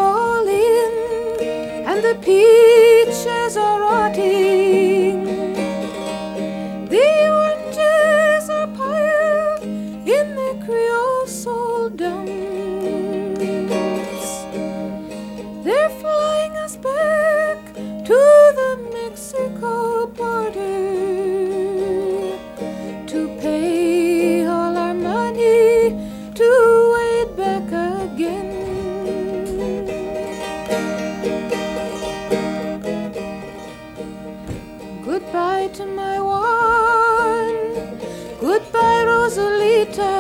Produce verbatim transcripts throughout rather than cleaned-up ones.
falling and the peaches are rotting. The oranges are piled in the creosote dumps. They're flying us back to the Mexico border to pay all our money to wade back again. Goodbye to my one, goodbye Rosalita.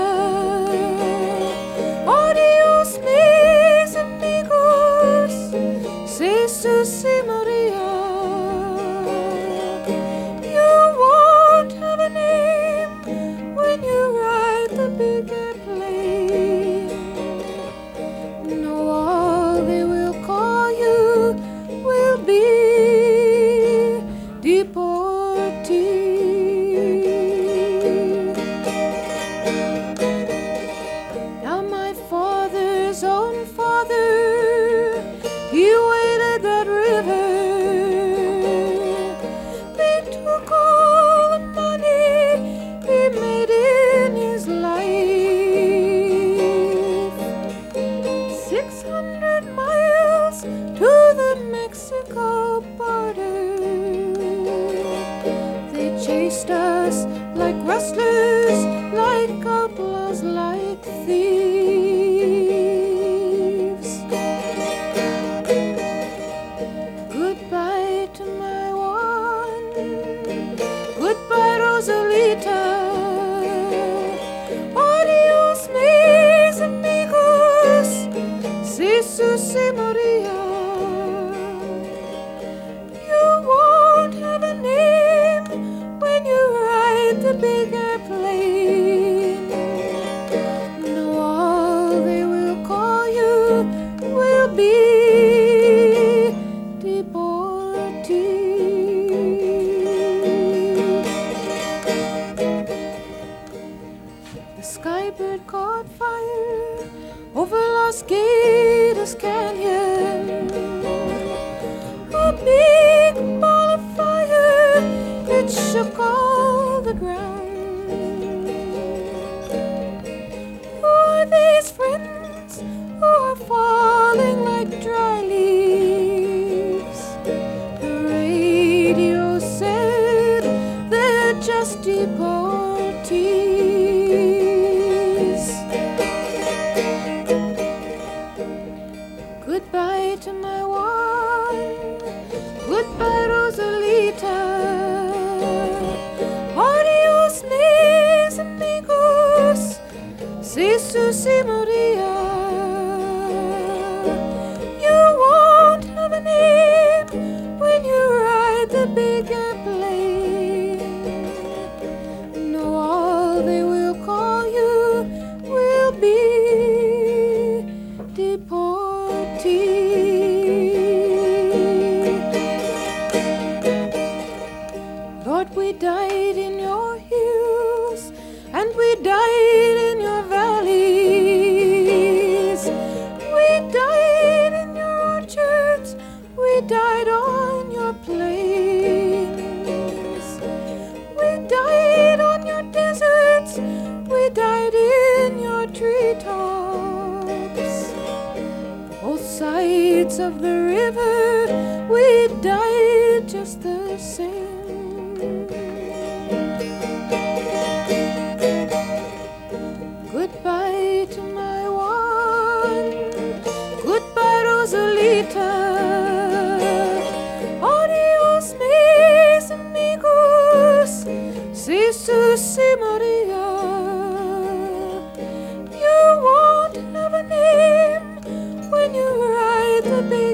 Adios mis amigos, Jesus y Maria. You won't have a name when you ride the big airplane. No, all they will call you will be deportee. Now my father's own father, he waded that river. They took all the money he made in his life. Six hundred miles to the Mexico border. They chased us like rustlers, like outlaws, like thieves. Goodbye to my one, goodbye Rosalita. Adios mis amigos, Jesus y Maria. You won't have a name when you ride the big airplane. No, all they will call you will be deportee. The skybird caught fire over Los Gatos Canyon. A big ball of fire, it shook all the ground. Who are these friends who are falling like dry leaves? The radio said they're just deportees. Goodbye to my one, goodbye Rosalita. Adios mis amigos, Jesus y Maria. You won't have a name when you ride the big airplane. No, all they will call you will be deportee. Lord, we died in your hills, and we died in your valleys. We died in your orchards, we died on your plains. We died on your deserts, we died in your treetops. Both sides of the river, we died just the same. Goodbye to my one, goodbye Rosalita. Adios mis amigos, Jesus y Maria. You won't have a name when you ride the big